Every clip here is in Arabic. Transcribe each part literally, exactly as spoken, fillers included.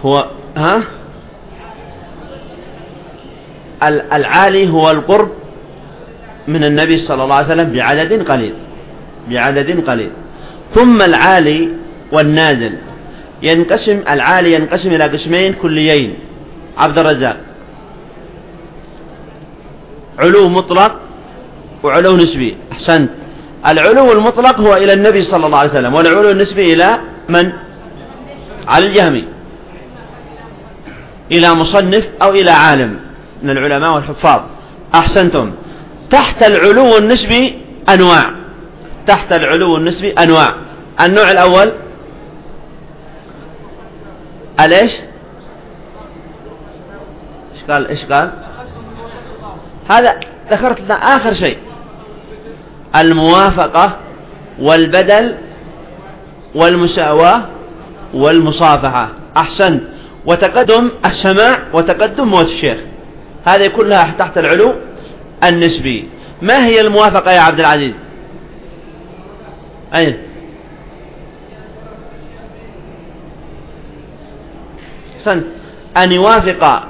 هو ها العالي هو القرب من النبي صلى الله عليه وسلم بعدد قليل بعدد قليل. ثم العالي والنازل ينقسم، العالي ينقسم إلى قسمين كليين. عبد الرزاق، علو مطلق وعلو نسبي. أحسنت. العلو المطلق هو إلى النبي صلى الله عليه وسلم، والعلو النسبي إلى من؟ على الجهمي، إلى مصنف أو إلى عالم من العلماء والحفاظ. أحسنتم. تحت العلو النسبي أنواع، تحت العلو النسبي أنواع. النوع الأول الإيش؟ إيش قال؟ إيش قال؟ هذا ذكرت لنا آخر شيء، الموافقة والبدل والمساواة والمصافحة. أحسنت. وتقدم السماع وتقدم موت الشيخ، هذه كلها تحت العلو النسبي. ما هي الموافقة يا عبد العزيز؟ أين؟ أحسنت. أن يوافق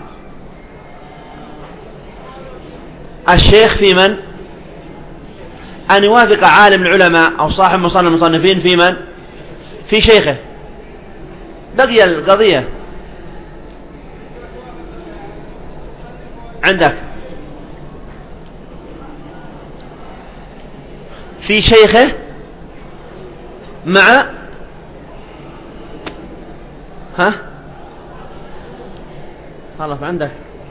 الشيخ في من؟ أن يوافق عالم العلماء أو صاحب مصنف المصنفين في من؟ في شيخه. بقي القضية عندك في شيخه مع ها خلاص عندك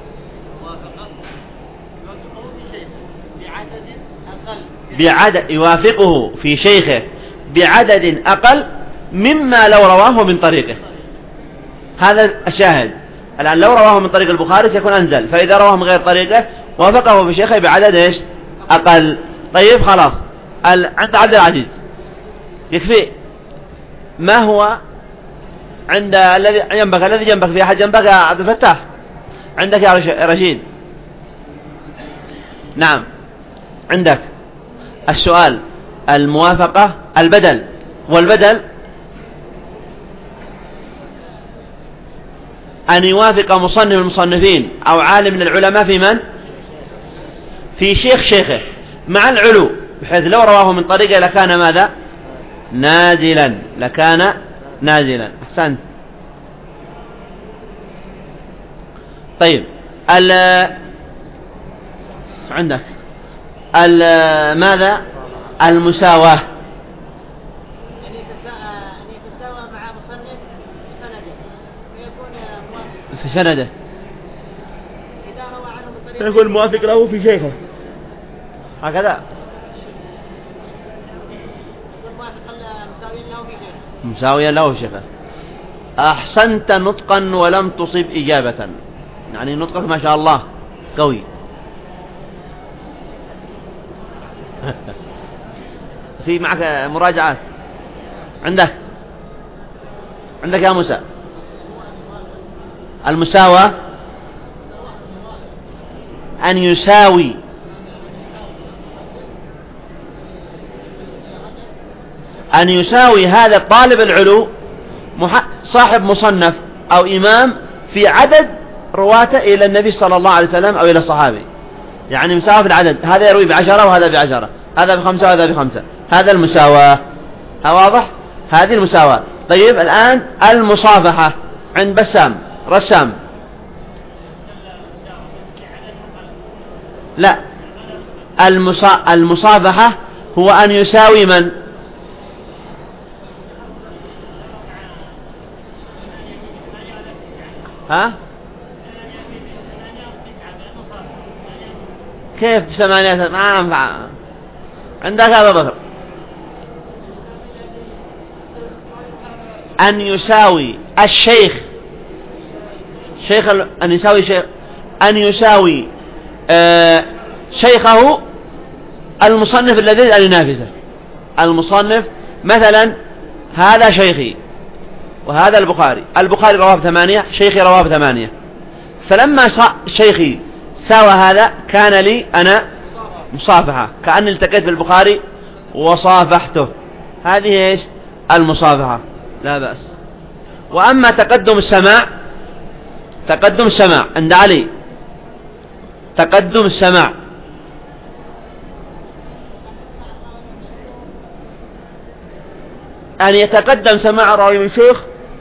بعدد، يوافقه في شيخه بعدد أقل مما لو رواه من طريقه. هذا الشاهد. الآن لو رواه من طريق البخاري سيكون أنزل، فإذا رواه من غير طريقه وافقه في شيخه بعدد إيش؟ أقل. طيب خلاص. عند عبد العزيز يكفي. ما هو عند الذي جنبك؟ الذي جنبك في أحد جنبك يا عبد الفتاح؟ عندك يا رشيد؟ نعم عندك. السؤال الموافقة البدل، والبدل أن يوافق مصنف المصنفين أو عالم من العلماء في من؟ في شيخ شيخه مع العلو، بحيث لو رواه من طريقه لكان ماذا؟ نازلا، لكان نازلا. أحسنت. طيب ال عندك ال ماذا؟ المساواة، أن يتساوى مع مصنف سنده فيكون موافق في سنده، إذا روى عنه من طريق فيكون موافق له في شيخه. هكذا مساويا له في شيخه. أحسنت نطقا ولم تصب إجابة، يعني نطقك ما شاء الله قوي. في معك مراجعات؟ عندك عندك يا موسى المساواة أن يساوي أن يساوي هذا الطالب العلو صاحب مصنف أو إمام في عدد رواته إلى النبي صلى الله عليه وسلم أو إلى الصحابي، يعني مساواة في العدد. هذا يروي بعشرة وهذا بعشرة، هذا بخمسة وهذا بخمسة. هذا المساواة. ها واضح؟ هذه المساواة. طيب الآن المصافحة عند بسام رسام. لا، المصا... المصافحة هو أن يساوي من؟ ها؟ كيف ثمانية؟ ما أنفع. عندك هذا بطر أن يساوي الشيخ شيخ ال... أن يساوي شيخ أن يساوي آه... شيخه المصنف الذي أن ينافسه. المصنف مثلا هذا شيخي وهذا البخاري، البخاري رواه بثمانية، شيخي رواه بثمانية، فلما شيخي ساوى هذا كان لي أنا مصافحة، كأني التقيت بالبخاري وصافحته. هذه إيش؟ المصافحة، لا بأس. وأما تقدم السماع تقدم السماع عند علي، تقدم السماع. أن يتقدم سماع الراوي من شيخ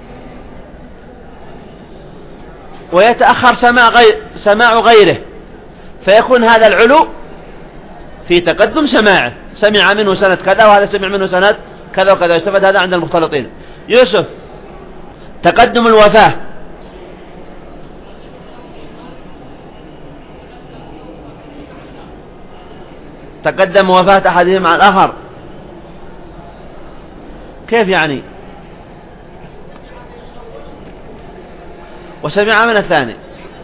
ويتأخر سماع غير سماع غيره، فيكون هذا العلو في تقدم سماعه، سمع منه سنة كذا وهذا سمع منه سنة كذا وكذا، يستفاد هذا عند المختلطين. يوسف، تقدم الوفاة. تقدم وفاة أحدهم عن الآخر، كيف يعني؟ وسمع من الثاني.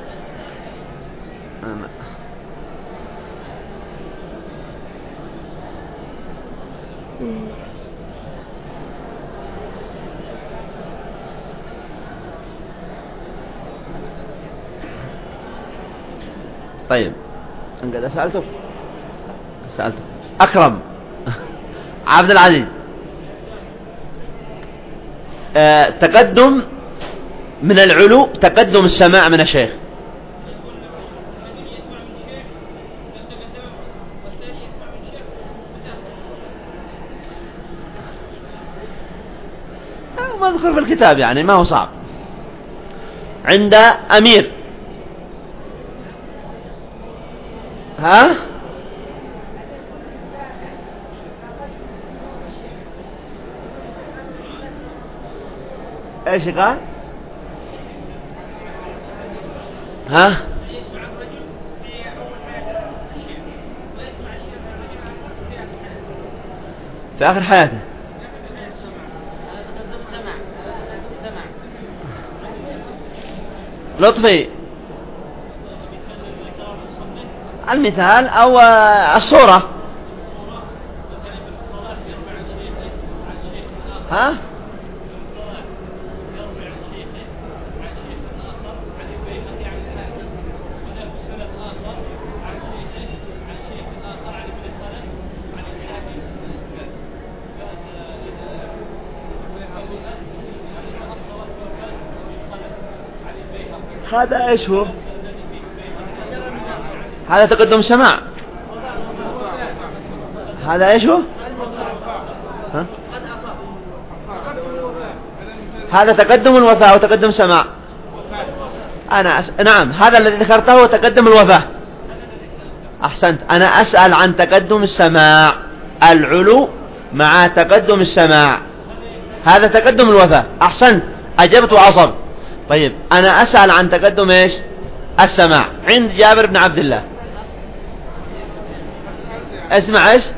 طيب أنت سألتك سألتك أكرم عبد العزيز، آه تقدم من العلو تقدم السماع من الشيخ. ما أذكر في الكتاب يعني، ما هو صعب. عند أمير، ها ايش قال؟ ها في آخر حياته. لطفي، المثال أو الصورة. ها هذا ايش هو؟ هذا تقدم سماع. هذا ايش هو؟ ها؟ هذا تقدم الوفاة وتقدم سماع. أنا أس... نعم، هذا الذي ذكرته هو تقدم الوفاة. أحسنت. أنا أسأل عن تقدم السماع، العلو مع تقدم السماع، هذا تقدم الوفاة. أحسنت، أجبت وعصب. طيب أنا أسأل عن تقدم إيش؟ السماع عند جابر بن عبد الله. اسمع إيش؟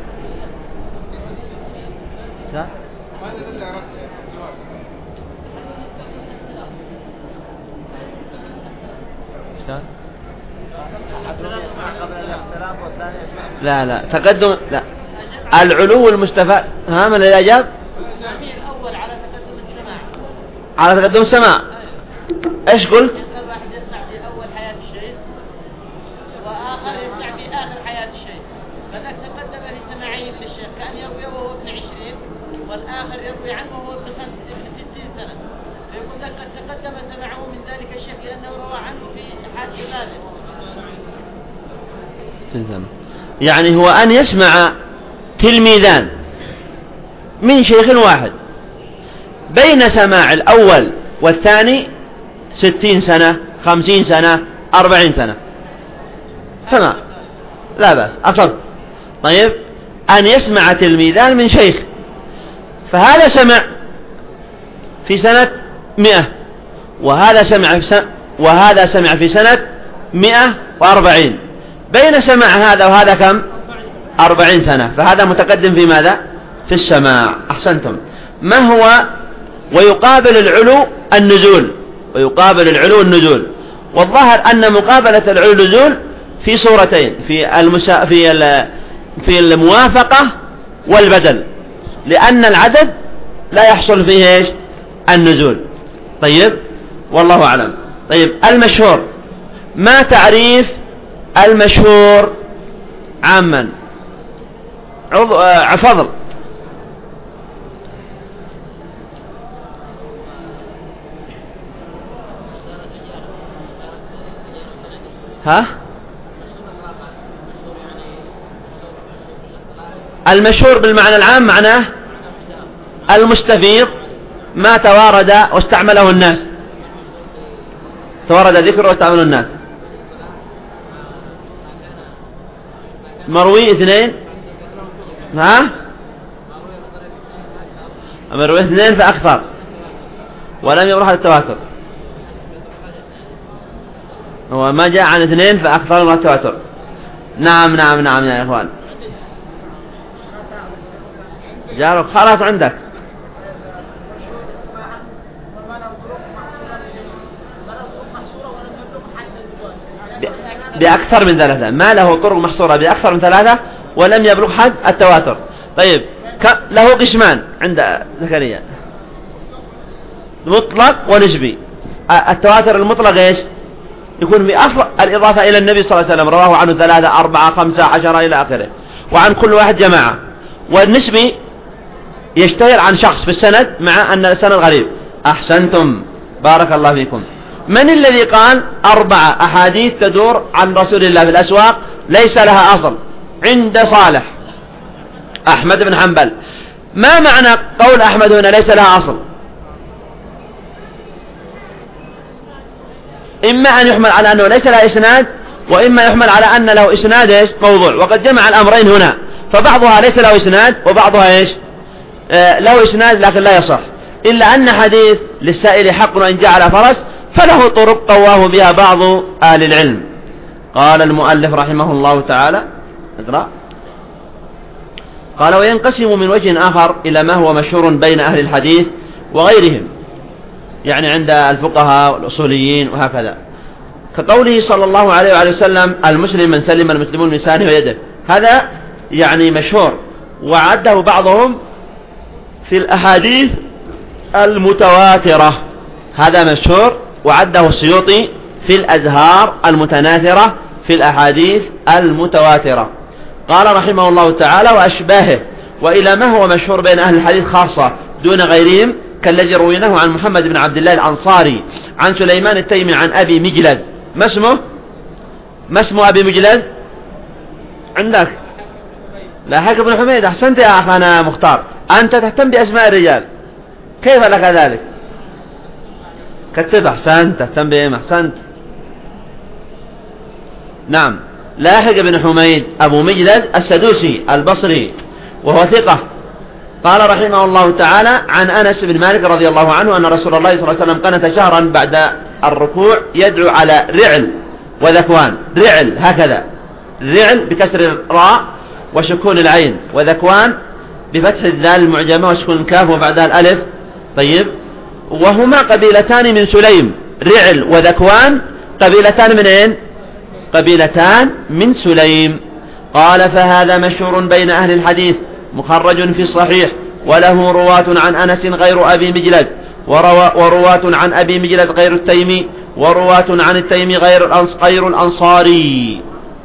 لا لا تقدم لا العلو المستفاد. ها من اللي أجاب؟ الأول على تقدم السماع. على تقدم السماع. ايش قلت؟ واحد يسمع في أول حياة الشيخ وآخر يسمع في آخر حياة الشيخ، فذاك تقدم في سماعين للشيخ، كان يروي وهو ابن عشرين والآخر يروي عنه وهو ابن خمس ابن ستين سنة، فيقول ذاك تقدم سماعه من ذلك الشيخ لأنه روى عنه في حال شبابه. يعني هو أن يسمع تلميذان من شيخ واحد بين سماع الأول والثاني ستين سنة، خمسين سنة، أربعين سنة، تمام، لا بأس، أصل. طيب أن يسمع تلميذان من شيخ، فهذا سمع في سنة مئة وهذا سمع في سنة وهذا سمع في سنة مئة وأربعين، بين سمع هذا وهذا كم؟ أربعين سنة، فهذا متقدم في ماذا؟ في السماع. أحسنتم. ما هو؟ ويقابل العلو النزول، ويقابل العلو النزول، والظاهر أن مقابلة العلو النزول في صورتين، في المسا... في ال... في الموافقة والبدل، لأن العدد لا يحصل فيه إيش؟ النزول. طيب والله أعلم. طيب المشهور، ما تعريف المشهور عاما؟ عضو... آه... فضل. ها؟ المشهور بالمعنى العام معناه المستفيض ما توارد واستعمله الناس، توارد ذكره واستعمله الناس. مروي اثنين، ها؟ مروي اثنين فأكثر ولم يروح التواتر. هو ما جاء عن اثنين فأكثر من التواتر. نعم نعم نعم يا إخوان. جارك خلاص عندك. بأكثر من ثلاثة، ما له طرق محصورة بأكثر من ثلاثة ولم يبلغ حد التواتر. طيب له قسمان عند زكريا، مطلق ونسبي. التواتر المطلق ايش؟ يكون في أصل الإضافة إلى النبي صلى الله عليه وسلم، رواه عنه ثلاثة أربعة خمسة عشرة إلى آخره، وعن كل واحد جماعة. والنسبي يشتهر عن شخص في السند مع أن السند غريب. أحسنتم بارك الله فيكم. من الذي قال أربعة أحاديث تدور عن رسول الله في الأسواق ليس لها أصل عند صالح؟ أحمد بن حنبل. ما معنى قول أحمد هنا ليس لها أصل؟ إما أن يحمل على أنه ليس لها إسناد، وإما يحمل على أن له إسناد إيش؟ موضوع. وقد جمع الأمرين هنا، فبعضها ليس له إسناد وبعضها إيش؟ آه له إسناد لكن لا يصح. إلا أن حديث للسائل حق وإن جعل فرس فله طرق قواه بها بعض أهل العلم. قال المؤلف رحمه الله تعالى، اقرأ. قال وينقسم من وجه آخر إلى ما هو مشهور بين أهل الحديث وغيرهم، يعني عند الفقهاء والأصوليين وهكذا، كقوله صلى الله عليه وعليه وسلم المسلم من سلم المسلمون من لسانه ويده. هذا يعني مشهور، وعده بعضهم في الأحاديث المتواترة. هذا مشهور وعده السيوطي في الأزهار المتناثرة في الأحاديث المتواترة. قال رحمه الله تعالى وأشباهه. وإلى ما هو مشهور بين أهل الحديث خاصة دون غيرهم، كالذي رويناه عن محمد بن عبد الله الأنصاري عن سليمان التيمي عن أبي مجلز. ما اسمه؟ ما اسمه أبي مجلز عندك؟ لا حق بن حميد. أحسنت يا أخانا مختار، أنت تهتم بأسماء الرجال، كيف لك ذلك؟ كتب. أحسنت، تهتم بهم. أحسنت. نعم، لاحق بن حميد أبو مجلز السدوسي البصري وهو ثقة. قال رحمه الله تعالى عن أنس بن مالك رضي الله عنه أن رسول الله صلى الله عليه وسلم قنت شهرا بعد الركوع يدعو على رعل وذكوان. رعل هكذا، رعل بكسر الراء وسكون العين، وذكوان بفتح الذال المعجمة وسكون الكاف وبعدها الألف. طيب، وهما قبيلتان من سليم. رعل وذكوان قبيلتان من أين؟ قبيلتان من سليم. قال فهذا مشهور بين أهل الحديث مخرج في الصحيح، وله رواة عن أنس غير أبي مجلد، ورواة عن أبي مجلد غير التيمي، ورواة عن التيمي غير غير الأنصاري.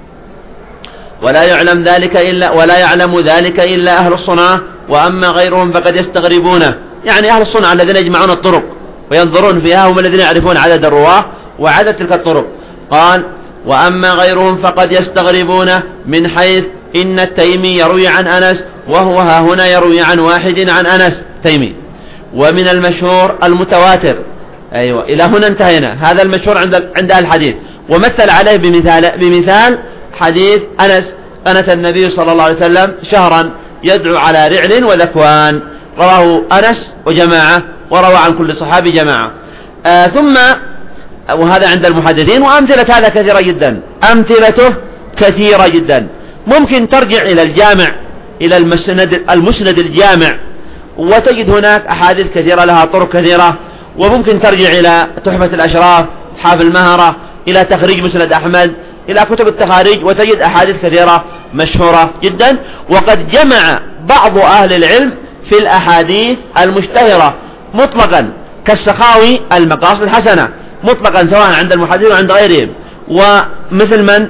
ولا يعلم ذلك إلا ولا يعلم ذلك إلا أهل الصنعة، وأما غيرهم فقد يستغربونه. يعني أهل الصنعة الذين يجمعون الطرق وينظرون فيها هم الذين يعرفون عدد الرواة وعدد تلك الطرق. قال وأما غيرهم فقد يستغربونه من حيث إن التيمي يروي عن أنس وهو ها هنا يروي عن واحد عن أنس تيمي. ومن المشهور المتواتر. أيوة، إلى هنا انتهينا. هذا المشهور عند عند الحديث، ومثل عليه بمثال بمثال حديث أنس أنس النبي صلى الله عليه وسلم شهرا يدعو على رعل وذكوان، رواه أنس وجماعة، وروى عن كل صحابي جماعة. آه ثم وهذا عند المحدثين، وأمثلة هذا كثيرة جدا، أمثلته كثيرة جدا. ممكن ترجع إلى الجامع، إلى المسند المسند الجامع، وتجد هناك أحاديث كثيرة لها طرق كثيرة. وممكن ترجع إلى تحفة الأشراف حافظ المهرة، إلى تخريج مسند أحمد، إلى كتب التخاريج، وتجد أحاديث كثيرة مشهورة جدا. وقد جمع بعض أهل العلم في الأحاديث المشتهرة مطلقا، كالسخاوي المقاصد الحسنة مطلقا سواء عند المحدثين وعند غيرهم، ومثل من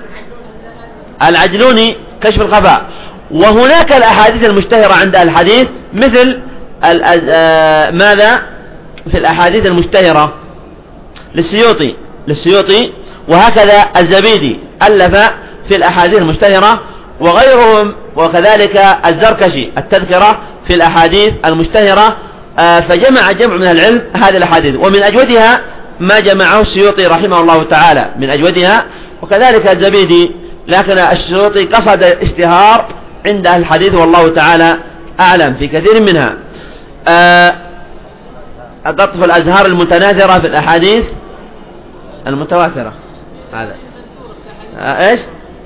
العجلوني كشف الخفاء. وهناك الأحاديث المشتهرة عند الحديث مثل ماذا في الأحاديث المشتهرة للسيوطي للسيوطي وهكذا الزبيدي ألف في الأحاديث المشتهرة، وغيرهم، وكذلك الزركشي التذكرة في الأحاديث المشتهرة. فجمع جمع من العلم هذه الأحاديث، ومن أجودها ما جمعه السيوطي رحمه الله تعالى من أجودها، وكذلك الزبيدي، لكن السيوطي قصد اشتهار عند أهل الحديث والله تعالى أعلم في كثير منها. قطف الأزهار المتناثرة في الأحاديث المتواترة، هذا ايش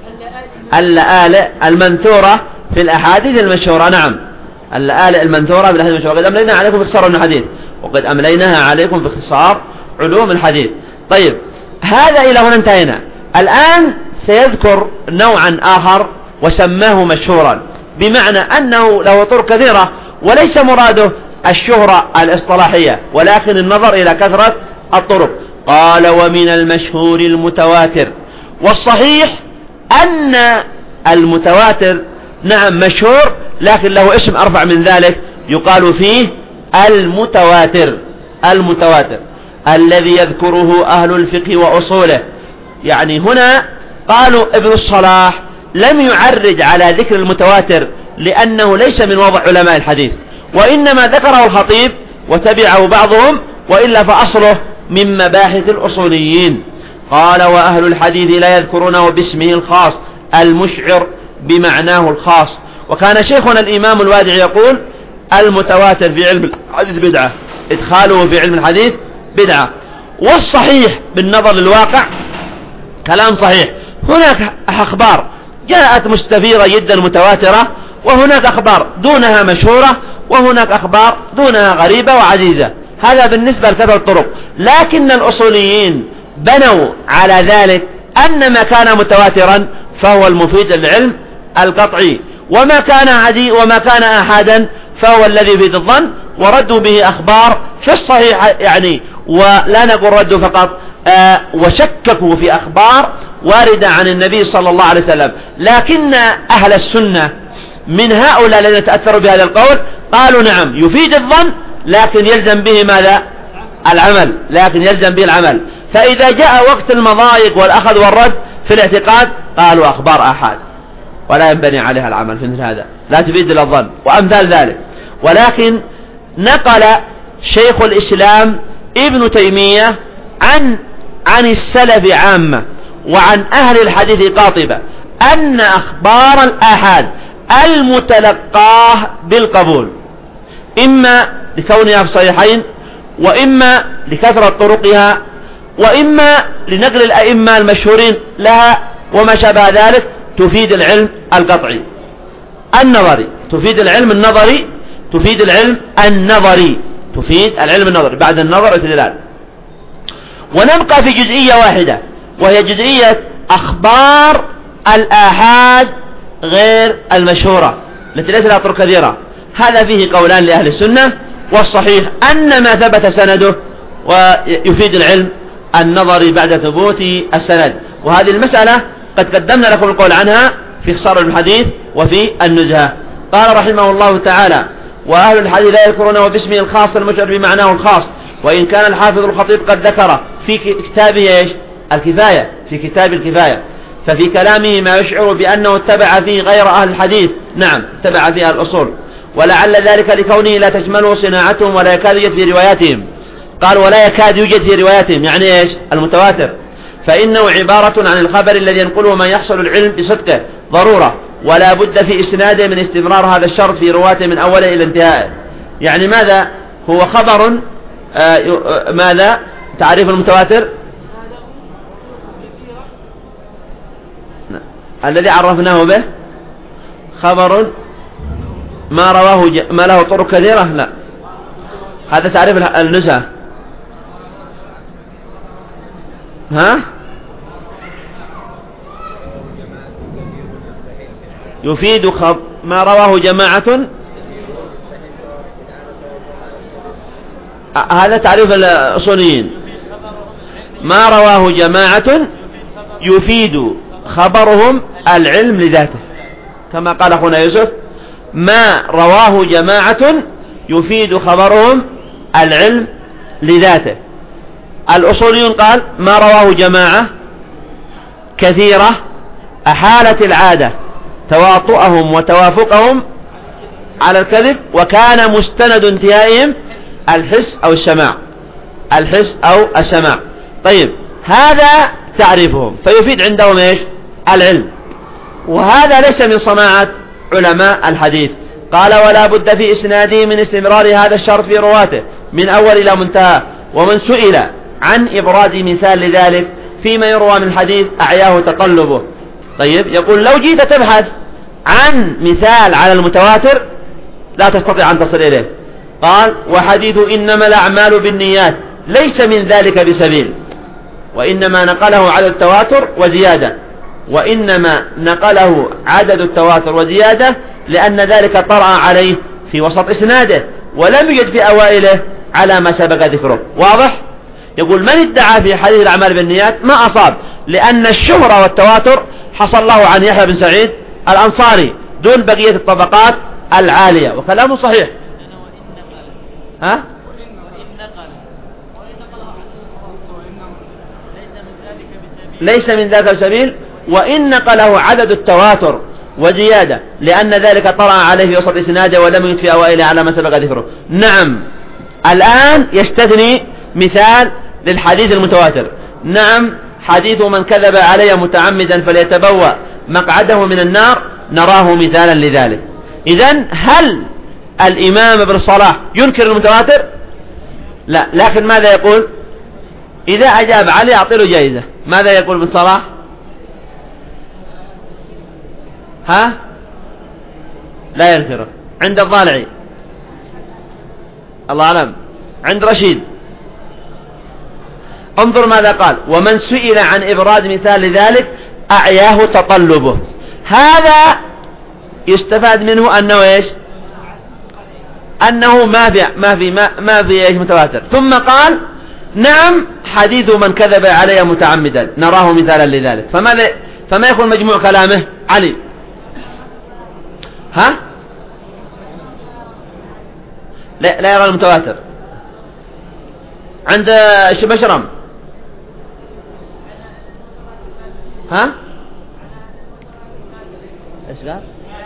اللآلئ المنثورة في الأحاديث المشهورة. نعم، اللآلئ المنثورة في الأحاديث المشهورة. قد أملينا عليكم في اختصار علوم الحديث، وقد أمليناها عليكم في اختصار علوم الحديث. طيب، هذا إلى هنا انتهينا. الآن سيذكر نوعا آخر وسماه مشهورا، بمعنى أنه له طرق كثيرة، وليس مراده الشهرة الاصطلاحية، ولكن النظر إلى كثرة الطرق. قال: ومن المشهور المتواتر. والصحيح أن المتواتر نعم مشهور، لكن له اسم أرفع من ذلك، يقال فيه المتواتر. المتواتر الذي يذكره أهل الفقه وأصوله. يعني هنا قالوا ابن الصلاح لم يعرج على ذكر المتواتر لأنه ليس من وضع علماء الحديث، وإنما ذكره الخطيب وتبعه بعضهم، وإلا فأصله من مباحث الأصوليين. قال: وأهل الحديث لا يذكرونه باسمه الخاص المشعر بمعناه الخاص. وكان شيخنا الإمام الوادعي يقول: المتواتر في علم الحديث بدعة، إدخاله في علم الحديث بدعة. والصحيح بالنظر للواقع كلام صحيح. هناك أخبار جاءت مستفيضة جدا متواترة، وهناك أخبار دونها مشهورة، وهناك أخبار دونها غريبة وعزيزة. هذا بالنسبة لكثرة الطرق. لكن الأصوليين بنوا على ذلك أن ما كان متواترا فهو المفيد للعلم القطعي، وما كان عدي وما كان أحدا فهو الذي يفيد الظن، وردوا به أخبار في الصحيح يعني، ولا نقول ردوا فقط، آه وشككوا في أخبار واردة عن النبي صلى الله عليه وسلم. لكن أهل السنة من هؤلاء الذين تأثروا بهذا القول قالوا: نعم يفيد الظن، لكن يلزم به ماذا؟ العمل. لكن يلزم به العمل. فإذا جاء وقت المضايق والأخذ والرد في الاعتقاد قالوا أخبار آحاد، ولا ينبني عليها العمل في مثل هذا، لا تفيد إلا الظن وأمثال ذلك. ولكن نقل شيخ الإسلام ابن تيمية عن عن السلف عامة وعن أهل الحديث قاطبة أن أخبار الآحاد المتلقاه بالقبول إما لكونها في الصحيحين، وإما لكثرة طرقها، وإما لنقل الأئمة المشهورين لها وما شابه ذلك، تفيد العلم القطعي النظري، تفيد العلم النظري، تفيد العلم النظري، تفيد العلم النظري بعد النظر والاستدلال. ونبقى في جزئية واحدة، وهي جزئية أخبار الآحاد غير المشهورة التي ليس لها طرق كثيرة. هذا فيه قولان لأهل السنة، والصحيح أن ما ثبت سنده ويفيد العلم النظري بعد ثبوت السند. وهذه المسألة قد قدمنا لكم القول عنها في اختصار الحديث وفي النزهة. قال رحمه الله تعالى: وأهل الحديث لا يذكرونه باسمه الخاص المشعر بمعناه الخاص، وإن كان الحافظ الخطيب قد ذكره في كتابه إيش؟ الكفاية، في كتاب الكفاية، ففي كلامه ما يشعر بأنه اتبع فيه غير أهل الحديث. نعم، اتبع فيه الأصول، ولعل ذلك لكونه لا تشمله صناعتهم ولا يكاد يوجد في رواياتهم. قال: ولا يكاد يوجد في رواياتهم، يعني إيش؟ المتواتر، فإنه عبارة عن الخبر الذي ينقله من يحصل العلم بصدقه ضرورة، ولا بد في إسناده من استمرار هذا الشرط في رواته من أوله إلى انتهائه. يعني ماذا هو خبر؟ آه ماذا تعريف المتواتر الذي عرفناه به؟ خبر ما رواه ج... ما له طرق كثيرة. لا، هذا تعريف النزهة. ها؟ يفيد خب... ما رواه جماعة. هذا تعريف الأصوليين. ما رواه جماعة يفيد خبرهم العلم لذاته، كما قال أخونا يوسف: ما رواه جماعة يفيد خبرهم العلم لذاته. الأصوليون قال: ما رواه جماعة كثيرة أحالت العادة تواطؤهم وتوافقهم على الكذب، وكان مستند انتهائهم الحس أو السماع، الحس أو السماع. طيب هذا تعريفهم، فيفيد عندهم إيش؟ العلم. وهذا ليس من صناعة علماء الحديث. قال ولا بد في إسناده من استمرار هذا الشرط في رواته من أول إلى منتهى. ومن سئل عن إبراز مثال لذلك فيما يروى من الحديث أعياه تقلبه. طيب يقول لو جيت تبحث عن مثال على المتواتر لا تستطيع أن تصل إليه. قال وحديث إنما الأعمال بالنيات ليس من ذلك بسبيل، وإنما نقله عدد التواتر وزيادة، وإنما نقله عدد التواتر وزيادة لأن ذلك طرأ عليه في وسط إسناده ولم يجد في أوائله على ما سبق ذكره. واضح؟ يقول من ادعى في حديث الأعمال بالنيات ما أصاب، لأن الشهرة والتواتر حصل له عن يحيى بن سعيد الأنصاري دون بقية الطبقات العالية، وكلامه صحيح. ها؟ ليس من ذاك السبيل، وإن نقله عدد التواتر وزيادة لأن ذلك طرأ عليه في وسط إسناده ولم يجد في أوائله على ما سبق ذكره. نعم الآن يستثني مثال للحديث المتواتر. نعم حديث من كذب علي متعمدا فليتبوأ مقعده من النار نراه مثالا لذلك. إذن هل الإمام ابن صلاح ينكر المتواتر؟ لا، لكن ماذا يقول؟ إذا أجاب علي أعطي له جائزة. ماذا يقول ابن صلاح؟ ها؟ لا ينكره. عند الضالعي الله أعلم، عند رشيد انظر ماذا قال: ومن سئل عن إبراز مثال لذلك أعياه تطلبه. هذا يستفاد منه أنه إيش؟ أنه ما في ما في ما, ما في إيش متواتر. ثم قال: نعم حديث من كذب علي متعمدا نراه مثالا لذلك. فماذا فما يكون مجموع كلامه؟ علي ها لا, لا يرى المتواتر. عند شبشرم ها ايش قال؟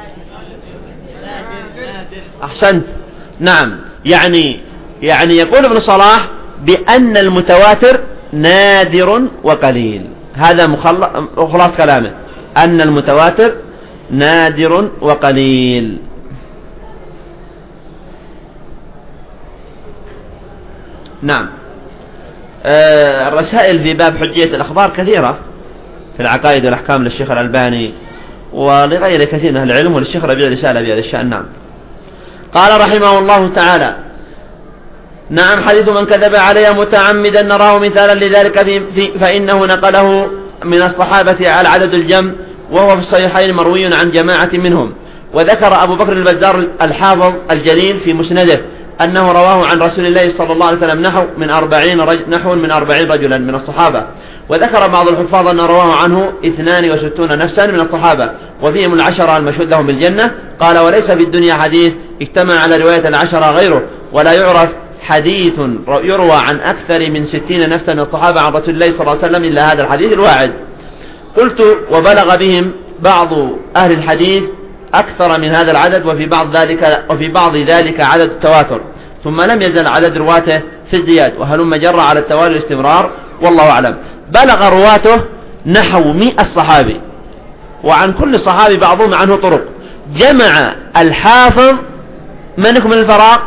احسنت. نعم يعني يعني يقول ابن صلاح بأن المتواتر نادر وقليل. هذا خلاص كلامه، أن المتواتر نادر وقليل. نعم آه الرسائل في باب حجية الأخبار كثيرة في العقائد والأحكام للشيخ الألباني ولغير كثير من أهل العلم، وللشيخ ربيع رسالة بهذا الشأن. نعم قال رحمه الله تعالى: نعم حديث من كذب علي متعمدا نراه مثالا لذلك في في فإنه نقله من الصحابة على عدد الجم، وهو في الصحيحين مروي عن جماعة منهم. وذكر أبو بكر البزار الحافظ الجليل في مسنده أنه رواه عن رسول الله صلى الله عليه وسلم نحو من أربعين رجل نحو من أربعين رجلا من الصحابة. وذكر بعض الحفاظ أن رواه عنه اثنان وستون نفسا من الصحابة، وفيهم العشرة المشهود لهم بالجنة. قال: وليس في الدنيا حديث اجتمع على رواية العشرة غيره، ولا يعرف حديث يروى عن أكثر من ستين نفسا من الصحابة عن رسول الله صلى الله عليه وسلم إلا هذا الحديث الواحد. قلت: وبلغ بهم بعض أهل الحديث أكثر من هذا العدد، وفي بعض ذلك وفي بعض ذلك عدد التواتر، ثم لم يزل عدد رواته في ازدياد، وهلم جرى على التوالي الاستمرار، والله أعلم. بلغ رواته نحو مئة صحابي، وعن كل صحابي بعضهم عنه طرق. جمع الحافظ من يكمل الفراغ؟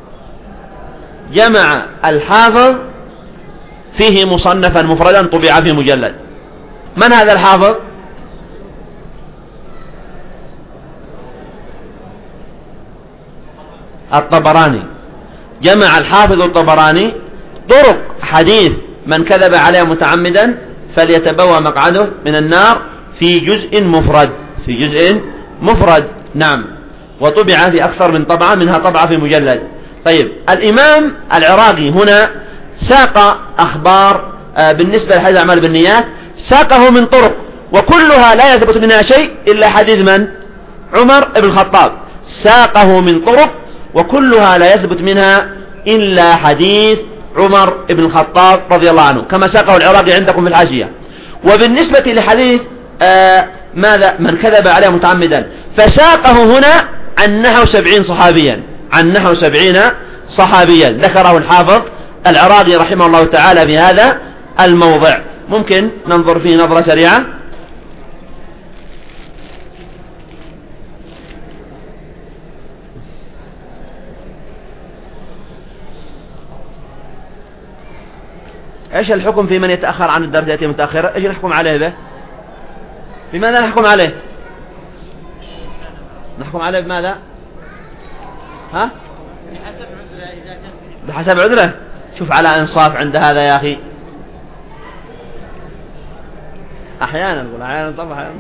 جمع الحافظ فيه مصنفا مفردا طبع في مجلد. من هذا الحافظ؟ الطبراني. جمع الحافظ الطبراني طرق حديث من كذب عليه متعمدا فليتبوأ مقعده من النار في جزء مفرد في جزء مفرد نعم، وطبع في أكثر من طبعة، منها طبعة في مجلد. طيب الإمام العراقي هنا ساق أخبار بالنسبة لحديث الأعمال بالنيات، ساقه من طرق وكلها لا يثبت منها شيء إلا حديث من؟ عمر بن الخطاب. ساقه من طرق وكلها لا يثبت منها إلا حديث عمر بن الخطاب رضي الله عنه، كما ساقه العراقي عندكم في الحاشية. وبالنسبة لحديث آه ماذا من كذب عليه متعمدا فساقه هنا عن نحو سبعين صحابيا عن نحو سبعين صحابيا ذكره الحافظ العراقي رحمه الله تعالى في هذا الموضع. ممكن ننظر فيه نظرة سريعة. ايش الحكم في من يتأخر عن الدرجات المتأخرة؟ ايش نحكم عليه به؟ بماذا نحكم عليه؟ نحكم عليه بماذا؟ ها؟ بحسب عذره إذا كان بحسب عذره. شوف على انصاف عند هذا يا اخي. احيانا نقول احيانا طبعا أحيانا.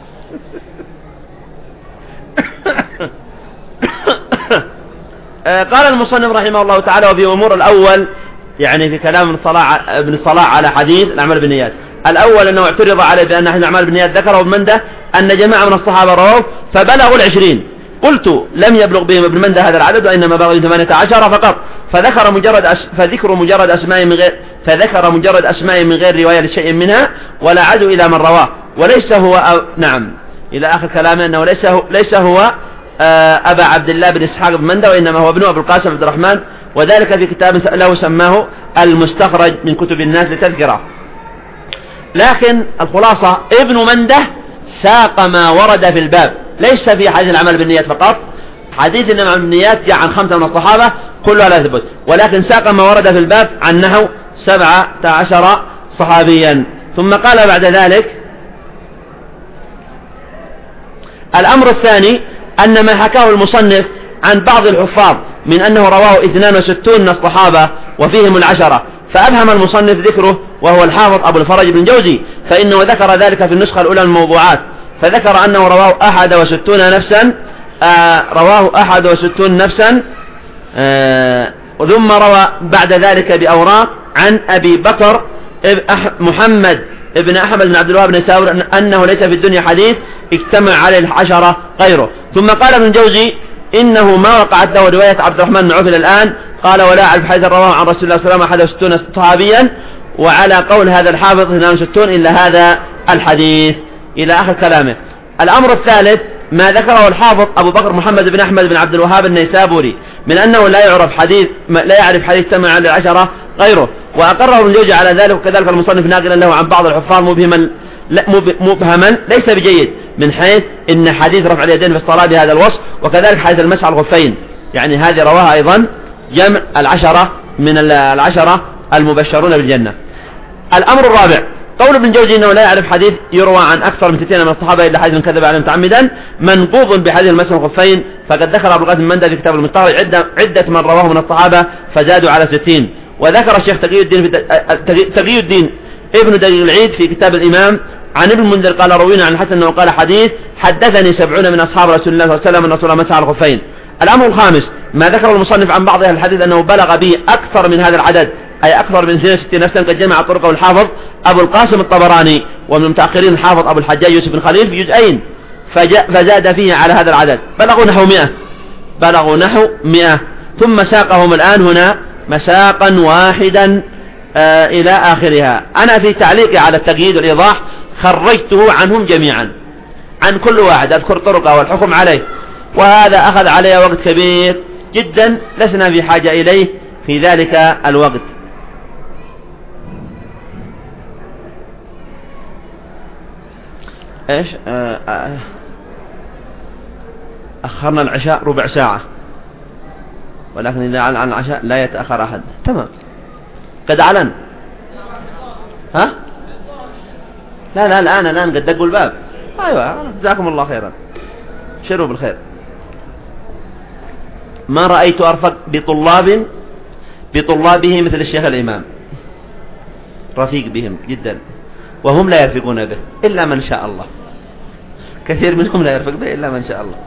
قال المصنف رحمه الله تعالى وفي امور الاول يعني في كلام ابن الصلاح على حديث الأعمال بالنيات. الأول أنه اعترض عليه بأن حديث الأعمال بالنيات ذكره ابن منده أن جماعة من الصحابة رواه فبلغوا العشرين. قلت لم يبلغ بهم ابن منده هذا العدد وإنما بلغ ثمانية عشر فقط. فذكر مجرد أس... فذكر مجرد أسماء من غير فذكر مجرد أسماء من غير رواية لشيء منها ولا عدوا إلى من رواه وليس هو أو... نعم إلى آخر كلامه أنه ليس هو, ليس هو أبا عبد الله بن إسحاق بن منده وإنما هو ابن أبو القاسم عبد الرحمن وذلك في كتاب له سماه المستخرج من كتب الناس لتذكره. لكن الخلاصة ابن منده ساق ما ورد في الباب ليس في حديث العمل بالنيات فقط. حديث العمل بالنيات جاء عن خمسة من الصحابة كلها لا يثبت ولكن ساق ما ورد في الباب عن نحو سبعة عشر صحابيا. ثم قال بعد ذلك الأمر الثاني أن ما حكاه المصنف عن بعض الحفاظ من أنه رواه اثنان وستون من الصحابة وفيهم العشرة فأبهم المصنف ذكره وهو الحافظ أبو الفرج بن جوزي فإنه ذكر ذلك في النسخة الأولى من الموضوعات فذكر أنه رواه أحد وستون نفسا آه رواه أحد وستون نفسا آه ثم روى بعد ذلك بأوراق عن أبي بكر محمد ابن أحمد بن عبد الوهاب بن ساور أنه ليس في الدنيا حديث اجتمع عليه العشرة غيره. ثم قال ابن جوزي إنه ما وقعت له رواية عبد الرحمن بن عوف الآن قال ولا أعرف حديث رواه عن رسول الله صلى الله عليه وسلم أحد وستون صحابيا وعلى قول هذا الحافظ اثنان وستون إلا هذا الحديث إلى آخر كلامه. الأمر الثالث ما ذكره الحافظ أبو بكر محمد بن أحمد بن عبد الوهاب النيسابوري من أنه لا يعرف حديث لا يعرف حديث اجتمع على العشرة غيره وأقره ابن جوزي على ذلك وكذلك المصنف ناقلا له عن بعض الحفاظ مبهما مبهما ليس بجيد من حيث إن حديث رفع اليدين في الصلاة بهذا الوصف وكذلك حديث المسح على الخفين يعني هذه رواها أيضا جمع العشرة من العشرة المبشرون بالجنة. الأمر الرابع قول ابن جوزي أنه لا يعرف حديث يروى عن أكثر من ستين من الصحابة إلا حديث من كذب عليه متعمدا منقوض بحديث المسح الخفين فقد ذكر أبو القاسم المندى في كتاب المستخرج عدة, عدة من رواه من الصحابة فزادوا على ستين. وذكر الشيخ تقي الدين في تقي الدين ابن دقيق العيد في كتاب الإمام عن ابن المنذر قال روينا عن الحسن أنه قال حديث حدثني سبعون من أصحاب رسول الله صلى الله عليه وسلم أن رسول الله مسح على الخفين. الأمر الخامس ما ذكر المصنف عن بعض أهل الحديث أنه بلغ به أكثر من هذا العدد أي أكثر من اثنين وستين نفسا قد جمع طرقه الحافظ أبو القاسم الطبراني ومن المتأخرين الحافظ أبو الحجاج يوسف بن خليل في جزئين فزاد فيه على هذا العدد بلغوا نحو مئة بلغوا نحو مئة. ثم ساقهم الآن هنا مساقا واحدا آه إلى آخرها. أنا في تعليقي على التقييد والإيضاح خرجته عنهم جميعا عن كل واحد أذكر طرقه والحكم عليه وهذا أخذ عليه وقت كبير جدا لسنا في حاجة إليه في ذلك الوقت. إيش آه آه أخرنا العشاء ربع ساعة ولكن إذا أعلن عن العشاء لا يتأخر أحد تمام قد أعلن ها لا لا الآن الآن قد دقوا الباب أيوة جزاكم الله خيرا شروا بالخير. ما رأيت أرفق بطلاب بطلابه مثل الشيخ الإمام رفيق بهم جدا وهم لا يرفقون به إلا من شاء الله كثير منهم لا يرفق به إلا من شاء الله.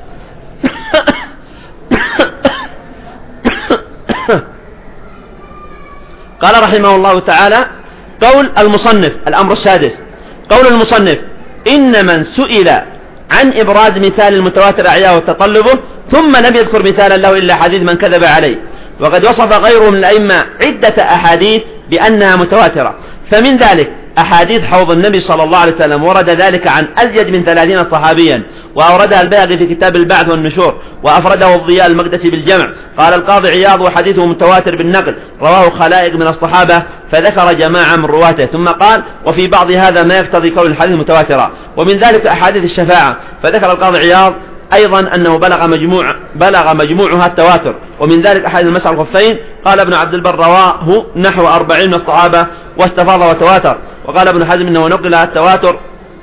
قال رحمه الله تعالى قول المصنف الأمر السادس قول المصنف إن من سئل عن إبراز مثال المتواتر أعياه وتطلبه ثم لم يذكر مثالا له إلا حديث من كذب عليه وقد وصف غيره من الأئمة عدة أحاديث بأنها متواترة فمن ذلك أحاديث حوض النبي صلى الله عليه وسلم ورد ذلك عن أزيد من ثلاثين صحابيا، وأوردها البيهقي في كتاب البعث والنشور، وأفرده الضياء المقدسي بالجمع. قال القاضي عياض: وحديثه متواتر بالنقل، رواه خلائق من الصحابة، فذكر جماعة من رواته، ثم قال: وفي بعض هذا ما يقتضي كون الحديث متواترا، ومن ذلك أحاديث الشفاعة. فذكر القاضي عياض أيضا أنه بلغ مجموع بلغ مجموعها التواتر، ومن ذلك أحاديث المسح على الخفين. قال ابن عبد البر: رواه نحو أربعين من الصحابة واستفاض وتواتر. وقال ابن حزم إنه نقل التواتر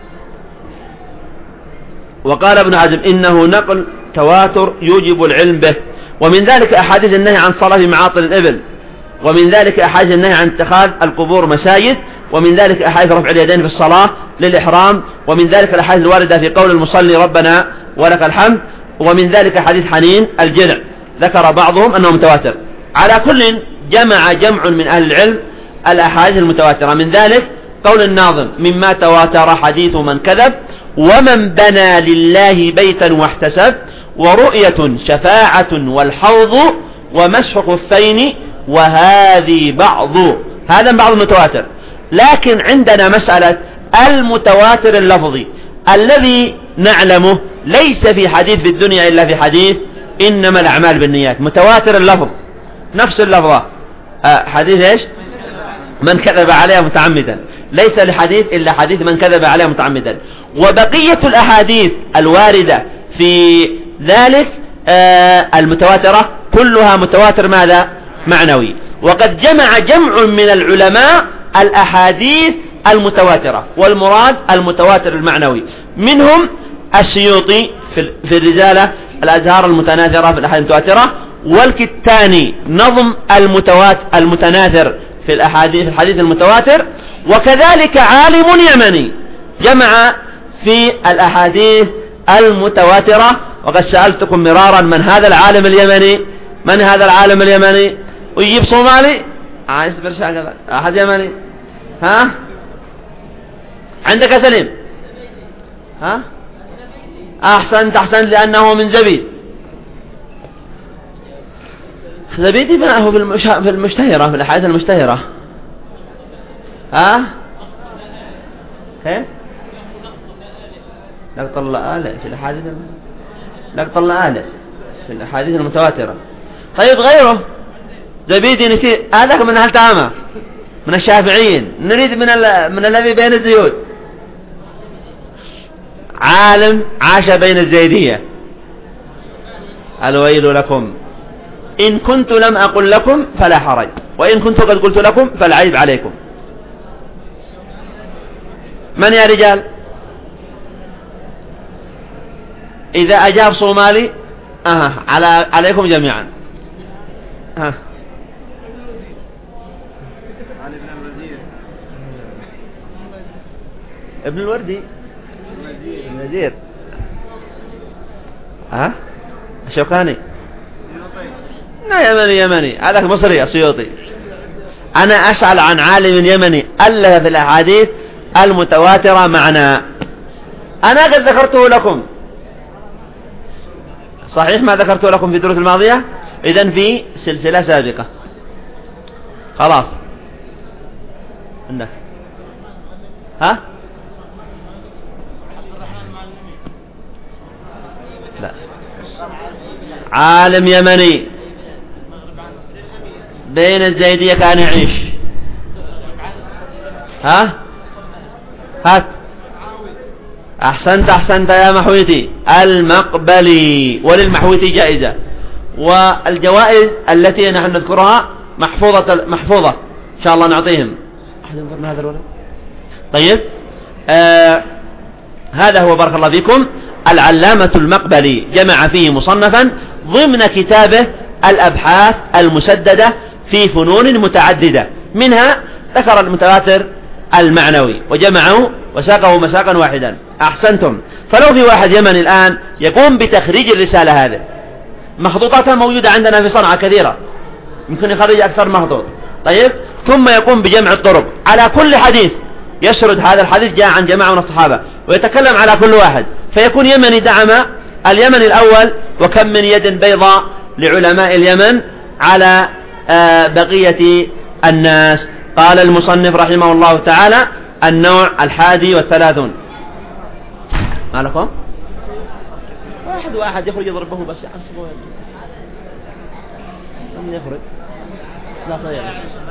وقال ابن حزم إنه نقل تواتر يوجب العلم به. ومن ذلك أحاديث النهي عن صلاة في معاطل الإبل، ومن ذلك أحاديث النهي عن اتخاذ القبور مساجد، ومن ذلك أحاديث رفع اليدين في الصلاة للإحرام، ومن ذلك الأحاديث الواردة في قول المصلي ربنا ولك الحمد، ومن ذلك حديث حنين الجذع، ذكر بعضهم أنه متواتر. على كل جمع جمع من أهل العلم الأحاديث المتواترة، من ذلك قول الناظم: مما تواتر حديث من كذب، ومن بنى لله بيتا واحتسب، ورؤية شفاعة والحوض، ومسح خفين، وهذه بعض. هذا بعض المتواتر. لكن عندنا مسألة المتواتر اللفظي الذي نعلمه ليس في حديث في الدنيا إلا في حديث إنما الأعمال بالنيات. متواتر اللفظ نفس اللفظة، آه حديث إيش؟ من كذب عليها متعمدا، ليس لحديث إلا حديث من كذب عليها متعمدا. وبقية الأحاديث الواردة في ذلك آه المتواترة كلها متواتر ماذا؟ معنوي. وقد جمع جمع من العلماء الأحاديث المتواترة، والمراد المتواتر المعنوي، منهم السيوطي في الرسالة الأزهار المتناثرة في الأحاديث المتواترة، والكتاني نظم المتواتر المتناثر في الأحاديث في الحديث المتواتر، وكذلك عالم يمني جمع في الأحاديث المتواترة. وقد سألتكم مرارا: من هذا العالم اليمني؟ من هذا العالم اليمني؟ ويجيب صومالي عايز برشا كذا أحد يمني. ها عندك سليم؟ ها أحسنت أحسنت لأنه من زبيد. زبيدي ما هو في المشتهرة في الأحاديث المشتهرة. ها كيف لقط الله في الأحاديث لقط الله في الأحاديث المتواترة. طيب غيره زبيدي نسير هذاك من أهل تامة من الشافعيين، نريد من من الذي بين الزيود. عالم عاش بين الزيدية. الويل لكم إن كنت لم أقل لكم فلا حرج، وإن كنت قد قلت لكم فالعيب عليكم. من يا رجال؟ إذا أجاب صومالي أه على عليكم جميعا. أه. ابن الوردي النذير. ها الشوكاني لا يمني يمني هذاك مصري السيوطي. أنا أسأل عن عالم يمني ألف في الأحاديث المتواترة معنا. أنا قد ذكرته لكم صحيح، ما ذكرته لكم في الدروس الماضية، إذن في سلسلة سابقة. خلاص عندك ها لا عالم يمني بين الزيدية كان يعيش. ها هات أحسنت أحسنت يا محويتي. المقبلي، وللمحويتي جائزة، والجوائز التي نحن نذكرها محفوظة محفوظة إن شاء الله نعطيهم. أحد ينظر من هذا الولد؟ طيب آه هذا هو بارك الله فيكم العلامة المقبلي، جمع فيه مصنفا ضمن كتابه الأبحاث المسددة في فنون متعددة، منها ذكر المتواتر المعنوي وجمعه وساقه مساقا واحدا. أحسنتم. فلو في واحد يمني الآن يقوم بتخريج الرسالة هذه، مخطوطاتها موجودة عندنا في صنعاء كثيرة، يمكن يخرج أكثر مخطوط. طيب ثم يقوم بجمع الطرق على كل حديث، يسرد هذا الحديث جاء عن جماعة من الصحابة ويتكلم على كل واحد، فيكون يمني دعم اليمن الأول، وكم من يد بيضاء لعلماء اليمن على بقية الناس. قال المصنف رحمه الله تعالى: النوع الحادي والثلاثون. ما لكم؟ واحد واحد يخرج يضربه بس يحسبه من يخرج لا طيب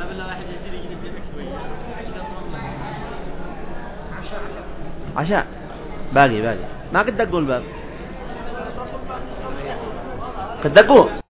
عشاء باقي باقي ما قد دقوا الباب قد دقوا